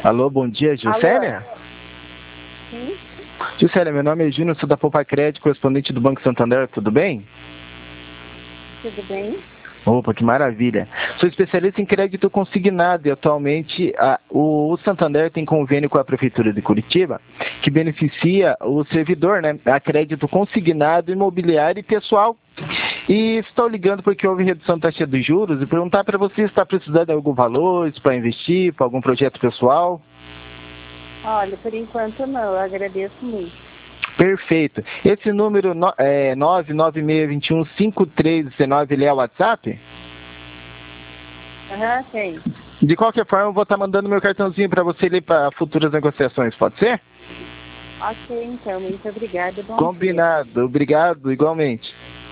Alô, bom dia, Juscelia? Alô? Sim? Juscelia, meu nome é Júnior, sou da Poupa Crédito, correspondente do Banco Santander, tudo bem? Tudo bem? Opa, que maravilha. Sou especialista em crédito consignado e atualmente o Santander tem convênio com a Prefeitura de Curitiba que beneficia o servidor, né, a crédito consignado imobiliário e pessoal. E estou ligando porque houve redução da taxa de juros e perguntar para você se está precisando de algum valor para investir, para algum projeto pessoal. Olha, por enquanto não, eu agradeço muito. Perfeito. Esse número 996215319, ele é o WhatsApp? Aham, tem. De qualquer forma, eu vou estar mandando meu cartãozinho para você ler para futuras negociações, pode ser? Ok, então, muito obrigada. Bom dia. Combinado. Obrigado, igualmente.